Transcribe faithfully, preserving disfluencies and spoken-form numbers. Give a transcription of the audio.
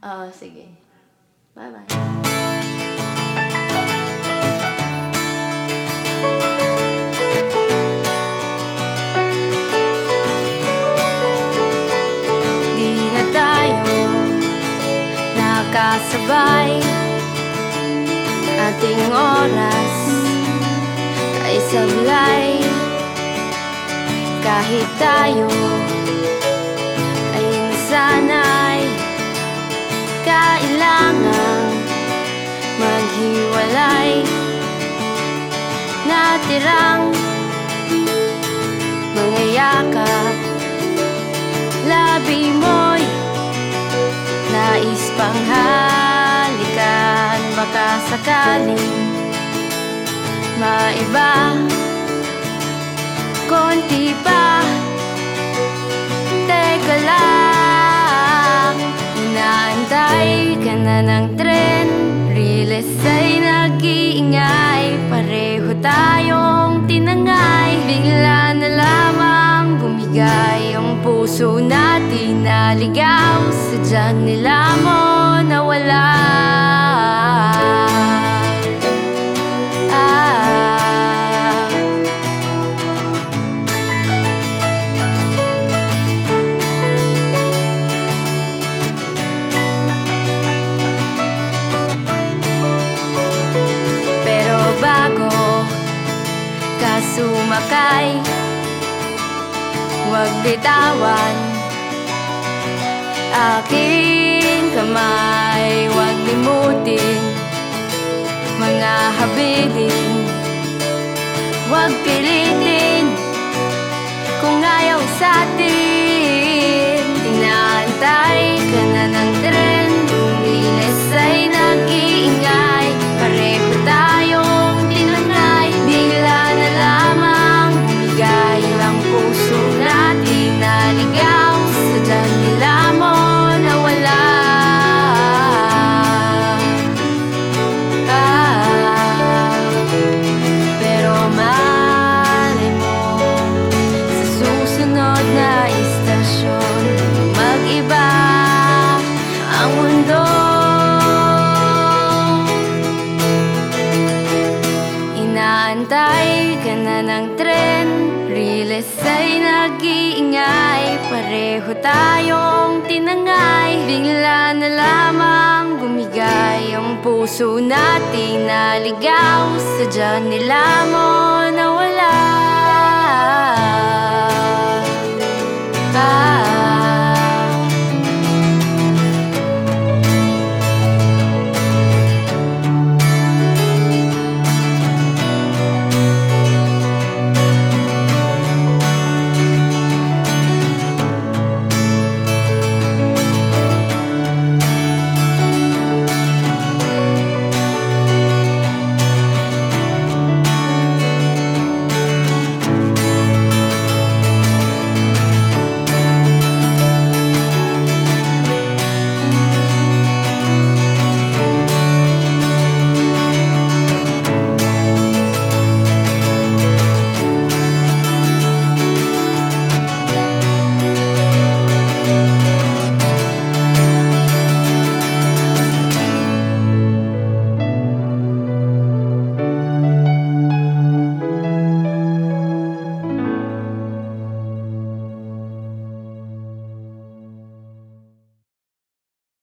Oo, sige. Bye-bye. Di na tayo nakasabay, ating oras ay sablay. Kahit tayo ay nasanay, kailangang maghiwalay. Natirang mga yakap, labi mo'y nais pang halikan. Baka sakaling maiba konti pa, teka lang. Inaantay ka na ng tren, riles ay nag-iingay. Pareho tayong tinangay, bigla na lamang bumigay. Ang puso natin naligaw, sadyang nila mo nawala. Sumakay, huwag bitawan aking kamay. Huwag limutin mga habilin, huwag pilitin kung ayaw sa'tin. Inaantay ka na ng tren, riles ay nag-iingay. Pareho tayong tinanay, bigla na lamang bumigay. Ang puso natin naligaw, sadyang nila mo nawala. Ah, pero malay mo, sa susunod na istasyon, mag-iba ang mundo. Inaantay ka na ng tren, riles ay nag-iingay. Pareho tayong tinangay, bigla na lamang bumigay. Ang puso natin naligaw, sadyang nila mo nawala.